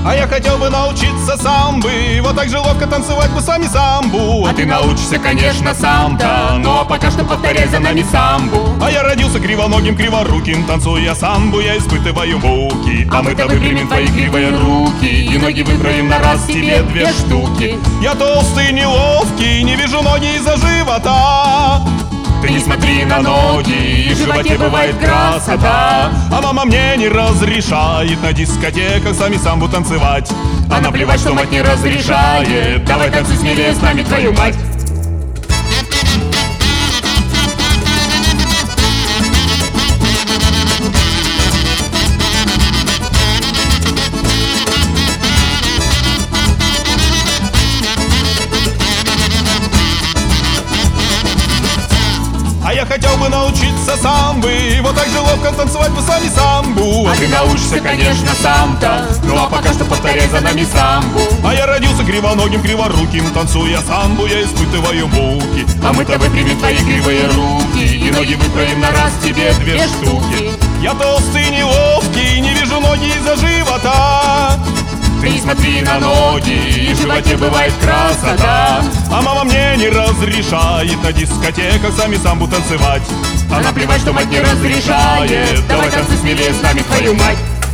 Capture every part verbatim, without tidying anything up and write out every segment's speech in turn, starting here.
А я хотел бы научиться самбы, вот так же ловко танцевать бы сами самбу. А ты научишься, конечно, сам-то, ну а пока что повторяй за нами самбу. А я родился кривоногим, криворуким, танцуя самбу, я испытываю муки. А мы-то выпрямим твои кривые руки и ноги выправим на раз тебе две штуки. Я толстый, неловкий, не вижу ноги из-за живота. Ты не смотри на ноги, и в животе бывает красота. А мама мне не разрешает на дискотеках сами самбу танцевать. А наплевать, что мать не разрешает, давай танцуй смелее с нами, твою мать. А я хотел бы научиться самбы, вот так же ловко танцевать бы сами самбу. А ты научишься, конечно, сам-то, ну а пока что повторяй за нами самбу. А я родился кривоногим, криворуким, танцуя самбу, я испытываю муки. А мы-то выпрямим твои кривые руки и ноги выправим на раз тебе две штуки. Я толстый, неловкий, не вижу ноги из-за живота. Ты не смотри на ноги, и в животе бывает красота. А мама мне не разрешает на дискотеках сами самбу танцевать. А наплевать, что мать не разрешает, давай танцуй смелее с нами, твою мать.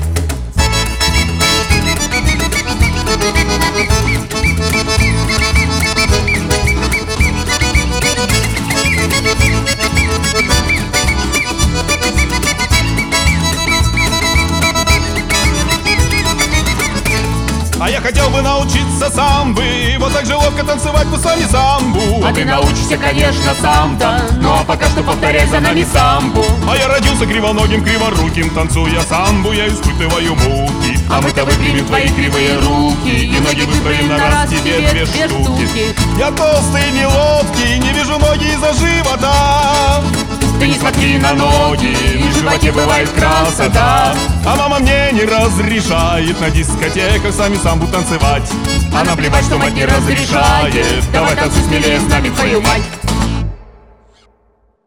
А я хотел бы научиться самбы, вот так же ловко танцевать бы сами самбу. А ты научишься, конечно, сам-то, ну а пока что повторяй за нами самбу. А я родился кривоногим, криворуким, танцуя самбу, я испытываю муки. А мы-то выпрямим твои кривые руки и ноги выправим на раз тебе две штуки. Я толстый, неловкий, не вижу ноги из-за живота. Ты не смотри на ноги, и в животе бывает красота. А мама мне не разрешает на дискотеках сами самбу танцевать. А наплевать, что мать не разрешает, давай танцуй смелее с нами, твою мать.